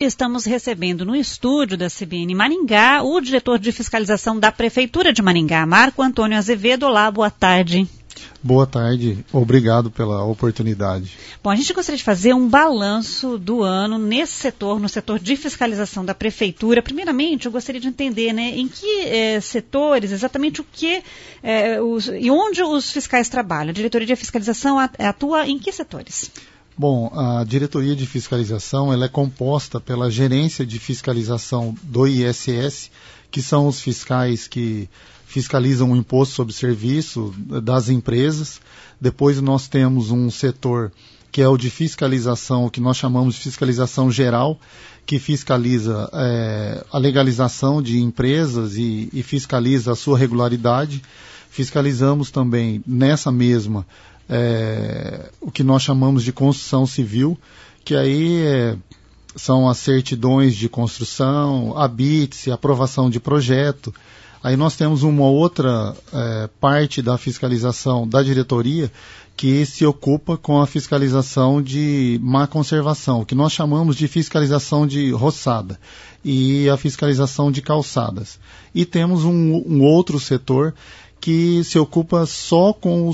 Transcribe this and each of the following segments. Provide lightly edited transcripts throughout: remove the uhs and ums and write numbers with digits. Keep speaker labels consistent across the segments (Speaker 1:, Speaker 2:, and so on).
Speaker 1: Estamos recebendo no estúdio da CBN Maringá o diretor de fiscalização da Prefeitura de Maringá, Marco Antônio Azevedo. Olá, boa tarde.
Speaker 2: Boa tarde, obrigado pela oportunidade.
Speaker 1: Bom, a gente gostaria de fazer um balanço do ano nesse setor, no setor de fiscalização da Prefeitura. Primeiramente, eu gostaria de entender, em que setores, exatamente o que e onde os fiscais trabalham. A diretoria de fiscalização atua em que setores?
Speaker 2: Bom, a diretoria de fiscalização ela é composta pela gerência de fiscalização do ISS, que são os fiscais que fiscalizam o imposto sobre serviço das empresas. Depois nós temos um setor que é o de fiscalização, que nós chamamos de fiscalização geral, que fiscaliza a legalização de empresas e fiscaliza a sua regularidade. Fiscalizamos também nessa mesma o que nós chamamos de construção civil, que aí são as certidões de construção, habite-se, aprovação de projeto. Aí nós temos uma outra parte da fiscalização da diretoria que se ocupa com a fiscalização de má conservação, que nós chamamos de fiscalização de roçada, e a fiscalização de calçadas. E temos um outro setor que se ocupa só com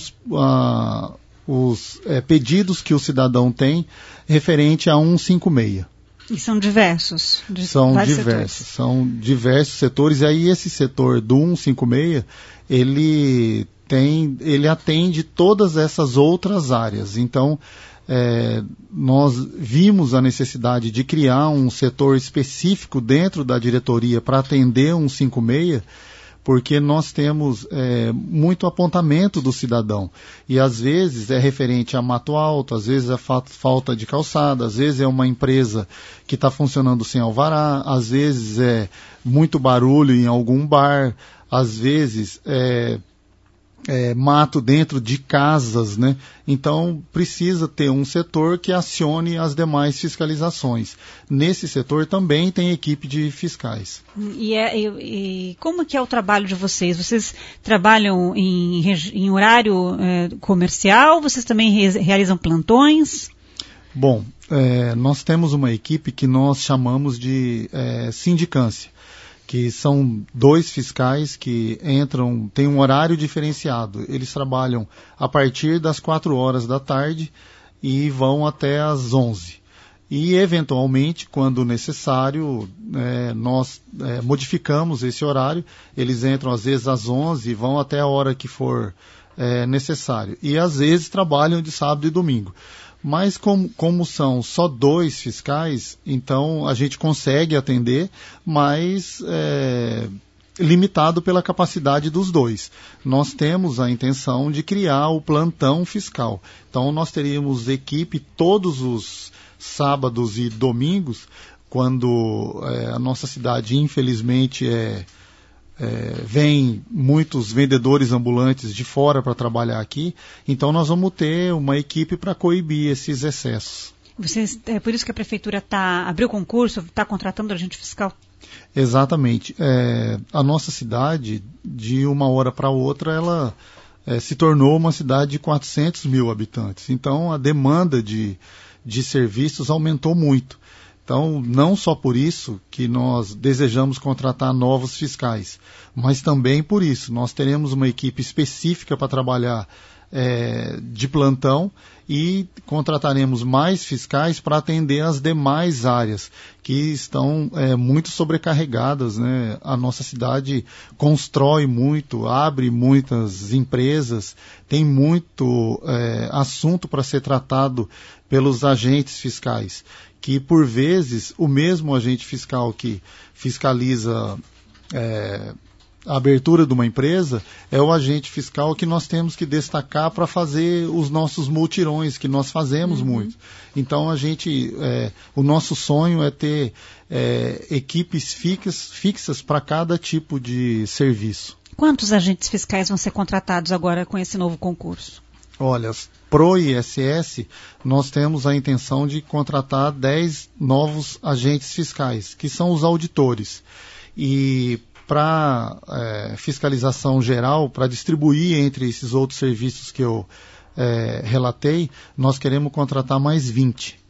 Speaker 2: os pedidos que o cidadão tem referente a 156.
Speaker 1: E são diversos?
Speaker 2: São diversos setores, e aí esse setor do 156, ele atende todas essas outras áreas. Então, nós vimos a necessidade de criar um setor específico dentro da diretoria para atender 156, porque nós temos muito apontamento do cidadão. E às vezes é referente a mato alto, às vezes é falta de calçada, às vezes é uma empresa que está funcionando sem alvará, às vezes é muito barulho em algum bar, às vezes mato dentro de casas, né? Então precisa ter um setor que acione as demais fiscalizações. Nesse setor também tem equipe de fiscais.
Speaker 1: E como que é o trabalho de vocês? Vocês trabalham em horário comercial? Vocês também realizam plantões?
Speaker 2: Bom, nós temos uma equipe que nós chamamos de sindicância, que são 2 fiscais que têm um horário diferenciado. Eles trabalham a partir das 4 horas da tarde e vão até às 11. E, eventualmente, quando necessário, nós modificamos esse horário. Eles entram, às vezes, às 11 e vão até a hora que for necessário. E, às vezes, trabalham de sábado e domingo. Mas como são só 2 fiscais, então a gente consegue atender, mas limitado pela capacidade dos 2. Nós temos a intenção de criar o plantão fiscal. Então nós teríamos equipe todos os sábados e domingos, quando a nossa cidade, infelizmente, vem muitos vendedores ambulantes de fora para trabalhar aqui, então nós vamos ter uma equipe para coibir esses excessos.
Speaker 1: É por isso que a Prefeitura abriu concurso, está contratando agente fiscal?
Speaker 2: Exatamente. A nossa cidade, de uma hora para outra, ela se tornou uma cidade de 400 mil habitantes. Então a demanda de serviços aumentou muito. Então, não só por isso que nós desejamos contratar novos fiscais, mas também por isso. Nós teremos uma equipe específica para trabalhar de plantão e contrataremos mais fiscais para atender as demais áreas que estão muito sobrecarregadas, né? A nossa cidade constrói muito, abre muitas empresas, tem muito assunto para ser tratado pelos agentes fiscais, que por vezes o mesmo agente fiscal que fiscaliza a abertura de uma empresa é o agente fiscal que nós temos que destacar para fazer os nossos multirões, que nós fazemos muito. Então o nosso sonho é ter equipes fixas para cada tipo de serviço.
Speaker 1: Quantos agentes fiscais vão ser contratados agora com esse novo concurso?
Speaker 2: Olha, pro ISS, nós temos a intenção de contratar 10 novos agentes fiscais, que são os auditores. E para fiscalização geral, para distribuir entre esses outros serviços que eu relatei, nós queremos contratar mais 20.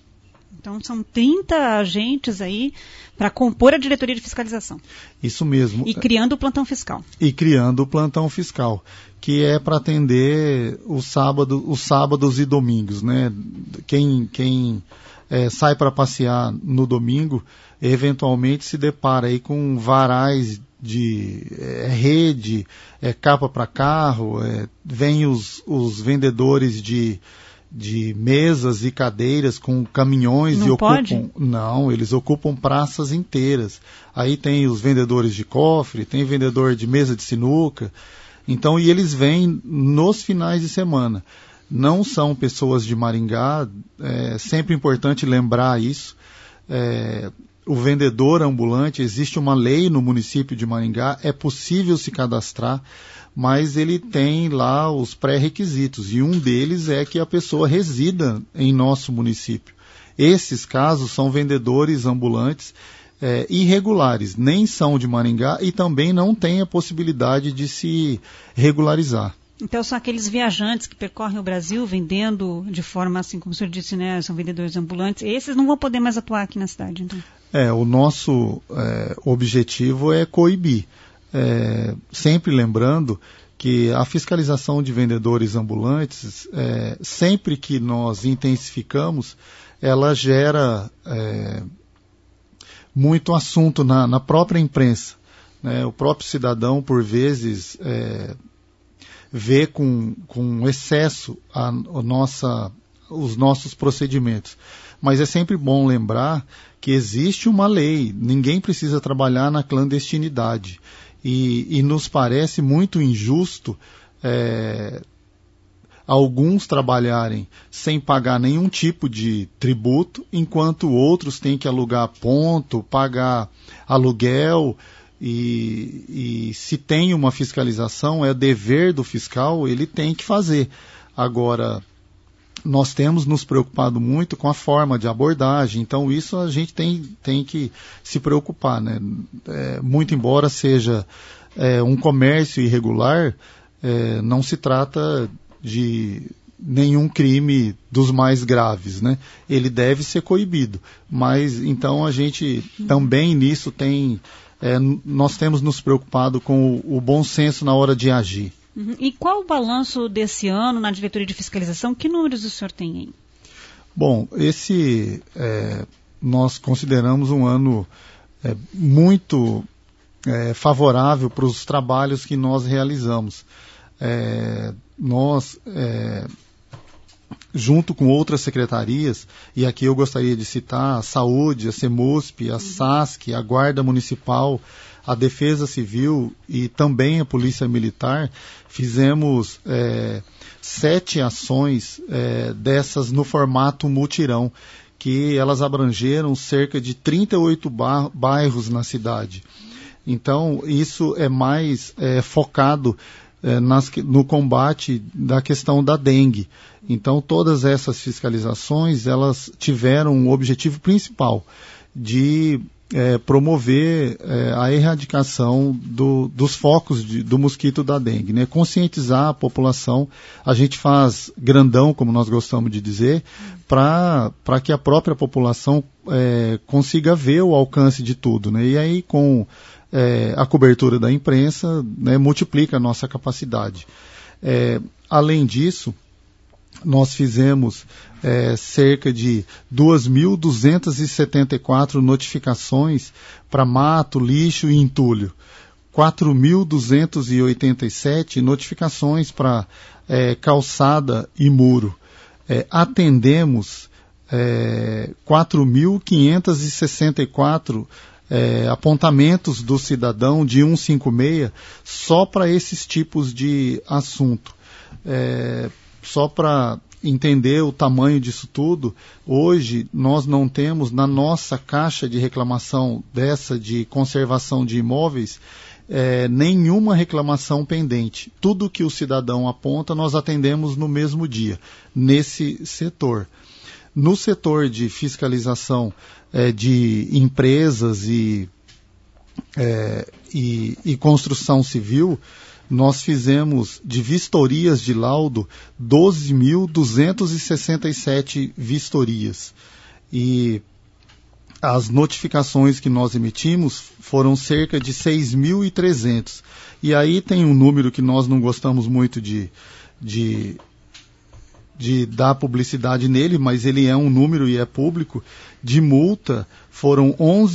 Speaker 1: Então, são 30 agentes aí para compor a diretoria de fiscalização.
Speaker 2: Isso mesmo.
Speaker 1: E criando o plantão fiscal.
Speaker 2: E criando o plantão fiscal, que é para atender os sábados e domingos, né? Quem sai para passear no domingo, eventualmente se depara aí com varais de rede, capa para carro, vem os vendedores de mesas e cadeiras com caminhões.
Speaker 1: Não
Speaker 2: e ocupam.
Speaker 1: Pode?
Speaker 2: Não, eles ocupam praças inteiras. Aí tem os vendedores de cofre, tem vendedor de mesa de sinuca. Então, e eles vêm nos finais de semana. Não são pessoas de Maringá, é sempre importante lembrar isso. O vendedor ambulante, existe uma lei no município de Maringá, é possível se cadastrar, mas ele tem lá os pré-requisitos, e um deles é que a pessoa resida em nosso município. Esses casos são vendedores ambulantes irregulares, nem são de Maringá e também não têm a possibilidade de se regularizar.
Speaker 1: Então são aqueles viajantes que percorrem o Brasil vendendo de forma, assim como o senhor disse, né, são vendedores ambulantes. Esses não vão poder mais atuar aqui na cidade, então?
Speaker 2: O nosso objetivo é coibir. Sempre lembrando que a fiscalização de vendedores ambulantes, sempre que nós intensificamos, ela gera muito assunto na própria imprensa, né? O próprio cidadão, por vezes, vê com excesso os nossos procedimentos. Mas é sempre bom lembrar que existe uma lei, ninguém precisa trabalhar na clandestinidade. E nos parece muito injusto alguns trabalharem sem pagar nenhum tipo de tributo, enquanto outros têm que alugar ponto, pagar aluguel. E se tem uma fiscalização, é dever do fiscal, ele tem que fazer. Agora, nós temos nos preocupado muito com a forma de abordagem, então isso a gente tem que se preocupar, né? Muito embora seja um comércio irregular, não se trata de nenhum crime dos mais graves, né? Ele deve ser coibido, mas então a gente também nisso nós temos nos preocupado com o bom senso na hora de agir.
Speaker 1: E qual o balanço desse ano na diretoria de fiscalização? Que números o senhor tem aí?
Speaker 2: Bom, nós consideramos um ano muito favorável para os trabalhos que nós realizamos. Nós, junto com outras secretarias, e aqui eu gostaria de citar a Saúde, a CEMUSP, a SASC, a Guarda Municipal, a Defesa Civil e também a Polícia Militar, fizemos 7 ações dessas no formato mutirão, que elas abrangeram cerca de 38 bairros na cidade. Então, isso é mais focado no combate da questão da dengue. Então, todas essas fiscalizações, elas tiveram um objetivo principal de promover a erradicação dos focos do mosquito da dengue, né? Conscientizar a população. A gente faz grandão, como nós gostamos de dizer, para que a própria população consiga ver o alcance de tudo, né? E aí, com a cobertura da imprensa, né, multiplica a nossa capacidade. Além disso, nós fizemos cerca de 2.274 notificações para mato, lixo e entulho, 4.287 notificações para calçada e muro. Atendemos 4.564 apontamentos do cidadão de 156 só para esses tipos de assunto. Só para entender o tamanho disso tudo, hoje nós não temos na nossa caixa de reclamação dessa de conservação de imóveis nenhuma reclamação pendente. Tudo que o cidadão aponta nós atendemos no mesmo dia, nesse setor. No setor de fiscalização de empresas e construção civil, nós fizemos de vistorias de laudo 12.267 vistorias. E as notificações que nós emitimos foram cerca de 6.300. E aí tem um número que nós não gostamos muito de dar publicidade nele, mas ele é um número e é público. De multa foram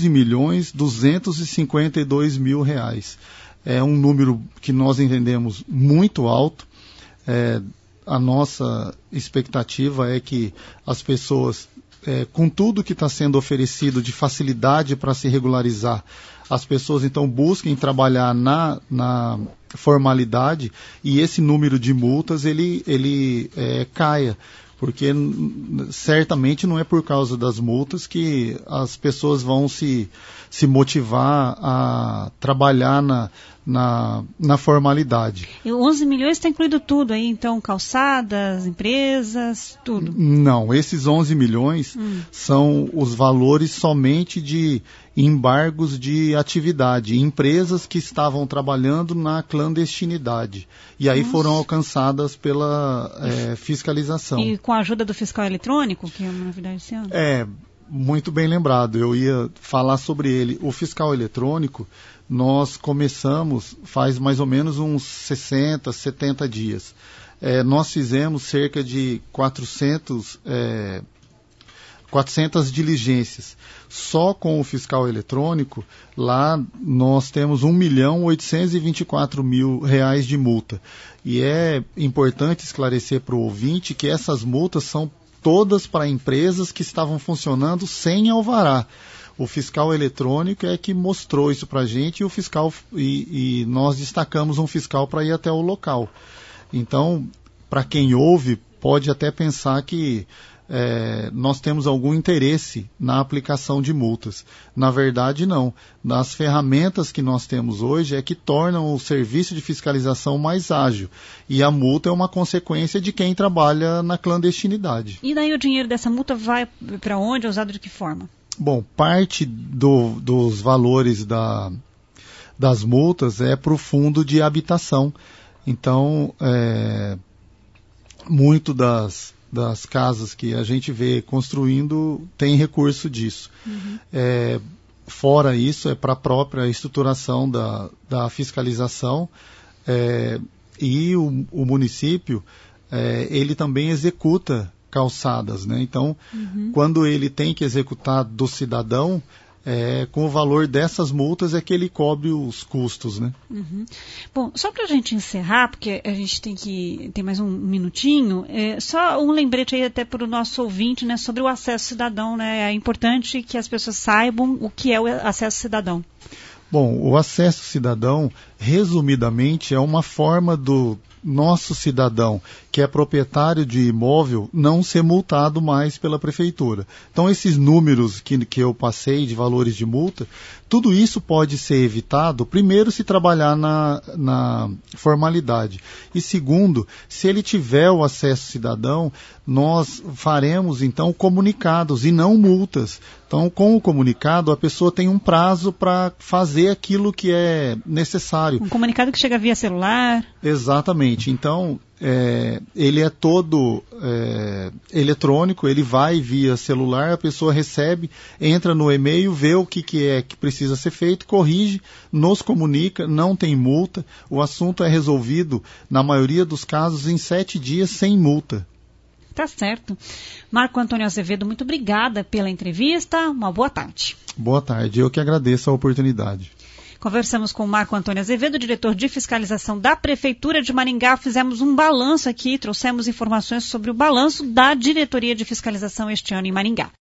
Speaker 2: 11.252.000 reais. É um número que nós entendemos muito alto. A nossa expectativa é que as pessoas, com tudo que está sendo oferecido de facilidade para se regularizar, as pessoas então busquem trabalhar na formalidade e esse número de multas ele caia, porque certamente não é por causa das multas que as pessoas vão se motivar a trabalhar na formalidade.
Speaker 1: E 11 milhões está incluído tudo aí, então, calçadas, empresas, tudo?
Speaker 2: Não, esses 11 milhões são os valores somente de embargos de atividade, empresas que estavam trabalhando na clandestinidade. E aí foram alcançadas pela fiscalização.
Speaker 1: E com a ajuda do fiscal eletrônico, que é uma novidade esse ano?
Speaker 2: Muito bem lembrado, eu ia falar sobre ele. O fiscal eletrônico, nós começamos faz mais ou menos uns 60, 70 dias. Nós fizemos cerca de 400 diligências. Só com o fiscal eletrônico, lá nós temos R$1.824.000 de multa. E é importante esclarecer para o ouvinte que essas multas são todas para empresas que estavam funcionando sem alvará. O fiscal eletrônico é que mostrou isso para a gente e nós destacamos um fiscal para ir até o local. Então, para quem ouve, pode até pensar que nós temos algum interesse na aplicação de multas. Na verdade, não. As ferramentas que nós temos hoje é que tornam o serviço de fiscalização mais ágil. E a multa é uma consequência de quem trabalha na clandestinidade.
Speaker 1: E daí o dinheiro dessa multa vai para onde? É usado de que forma? Bom,
Speaker 2: parte dos valores das multas é para o fundo de habitação. Então, muito das casas que a gente vê construindo tem recurso disso. Fora isso, é para a própria estruturação da fiscalização e o município, ele também executa calçadas, né? Então, quando ele tem que executar do cidadão, com o valor dessas multas é que ele cobre os custos, né?
Speaker 1: Bom, só para a gente encerrar, porque a gente tem mais um minutinho, só um lembrete aí até para o nosso ouvinte, né, sobre o acesso cidadão, né? É importante que as pessoas saibam o que é o acesso cidadão.
Speaker 2: Bom, o acesso cidadão, resumidamente, é uma forma do nosso cidadão, que é proprietário de imóvel, não ser multado mais pela prefeitura. Então, esses números que eu passei de valores de multa, tudo isso pode ser evitado, primeiro, se trabalhar na formalidade. E segundo, se ele tiver o acesso cidadão, nós faremos, então, comunicados e não multas. Então, com o comunicado, a pessoa tem um prazo para fazer aquilo que é necessário.
Speaker 1: Um comunicado que chega via celular?
Speaker 2: Exatamente. Então, ele é todo eletrônico, ele vai via celular, a pessoa recebe, entra no e-mail, vê o que precisa ser feito, corrige, nos comunica, não tem multa. O assunto é resolvido, na maioria dos casos, em 7 dias sem multa.
Speaker 1: Tá certo. Marco Antônio Azevedo, muito obrigada pela entrevista. Uma boa tarde.
Speaker 2: Boa tarde. Eu que agradeço a oportunidade.
Speaker 1: Conversamos com o Marco Antônio Azevedo, diretor de fiscalização da Prefeitura de Maringá. Fizemos um balanço aqui, trouxemos informações sobre o balanço da Diretoria de Fiscalização este ano em Maringá.